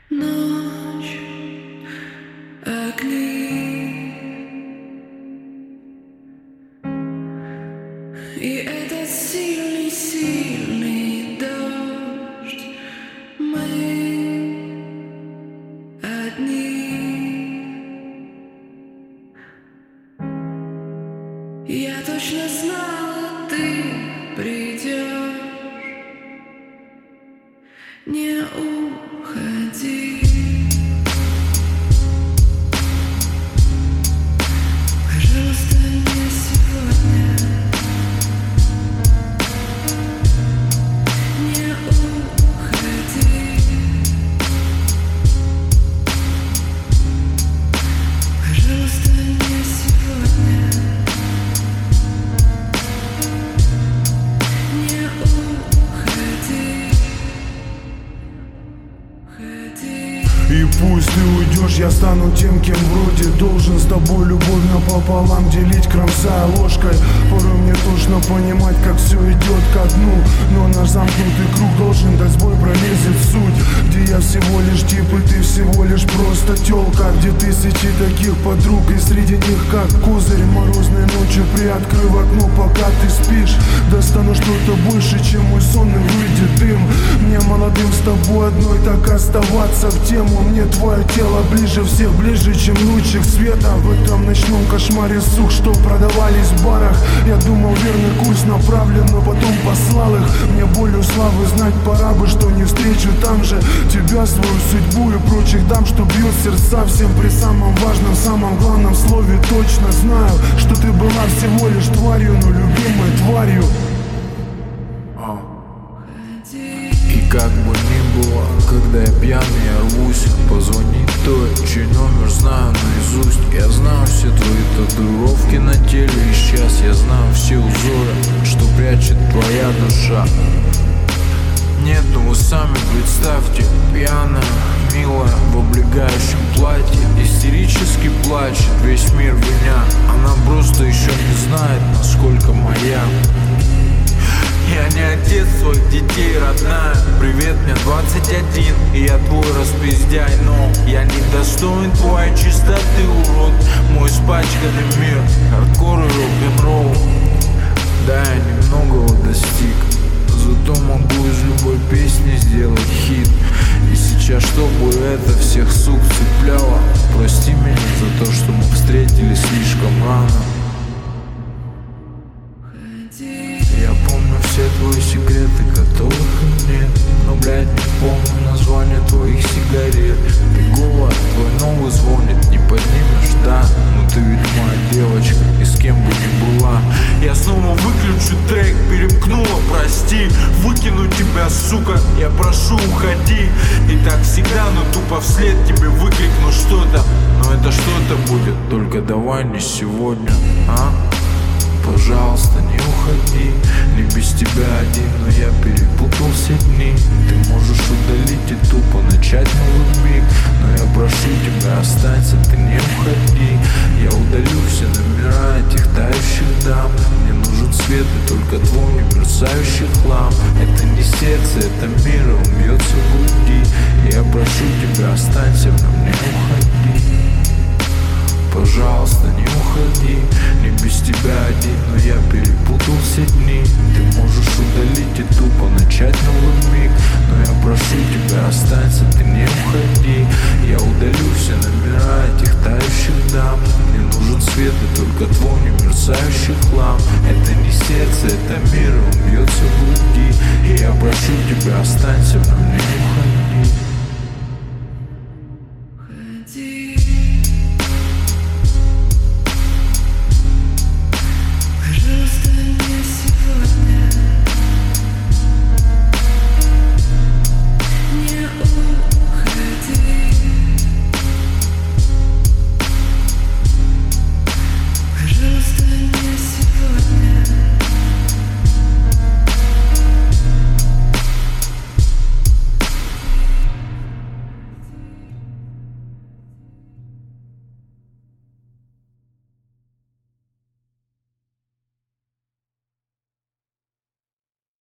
Ночь, огни, и этот сильный дождь. Мы одни. Я точно знала, ты придешь. Не уходи. Пожалуйста, не сегодня. Не уходи. Пожалуйста, не сегодня. Не уходи. И пусть ты уйдешь, я стану тем, кем вроде должен с тобой любовь напополам делить, кромсая ложкой. Порой мне тошно понимать, как все идет ко дну, но наш замкнутый круг должен дать сбой, пролезет в суть. Где я всего лишь тип, и ты всего лишь просто тёлка. Где тысячи таких подруг, и среди них как козырь. Морозной ночью приоткрыв окно, пока ты спишь, достану что-то больше, чем мой сон, и выйдет дым. Мне молодым с тобой одной так оставаться в тему. Мне твое тело ближе всех, ближе, чем лучик света. В этом ночном кошмаре сук, что продавались в барах. Я думал, верный курс направлен, но потом послал их. Мне болью славы знать пора бы, что не встречу там же тебя, свою судьбу и прочих дам, что бьет сердца всем при самом важном, самом главном слове. Точно знаю, что ты была всего лишь тварью, но любимой тварью. И как бы ни было, когда я пьяный, я рвусь позвонить той, чей номер знаю наизусть. Я знаю все твои татуировки на теле, и сейчас я знаю все узоры, что прячет твоя душа. Нет, ну вы сами представьте, пьяная, милая, в облегающем платье, истерически плачет весь мир меня. Она просто еще не знает, насколько моя. Я не отец своих детей, родная. Привет, мне 21, и я твой распиздяй. Но я не достоин твоей чистоты, урод. Мой испачканный мир, хардкор и рок-н-ролл. Да, я немногого достиг, зато могу из любой песни сделать хит. И сейчас, чтобы это всех сук цепляло, прости меня за то, что мы встретились слишком рано. Я помню все твои секреты, которых нет, но, блядь, не помню название твоих сигарет. Бегово, твой новый звонит, не поднимешь, да? Но ты ведь моя девочка, и с кем бы ни была. Я снова выключу трек, перемкнула, прости. Выкину тебя, сука, я прошу, уходи. И так всегда, но тупо вслед тебе выкрикну что-то. Но это что-то будет, только давай не сегодня, а? Пожалуйста, не уходи, не без тебя один, но я перепутал все дни. Ты можешь удалить и тупо начать новый миг, но я прошу тебя, останься, ты не уходи. Я удалю все номера этих тающих дам. Мне нужен свет и только твой мерцающий хлам. Это не сердце, это мир, он бьется в груди. Я прошу тебя, останься, но не уходи. Пожалуйста, не уходи, не без тебя один, но я перепутал все дни. Ты можешь удалить и тупо начать новый миг, но я прошу тебя, останься, ты не уходи. Я удалю все номера этих тающих дам. Мне нужен свет и только твой немерцающий хлам. Это не сердце, это мир, он бьется в груди. И я прошу тебя, останься, но не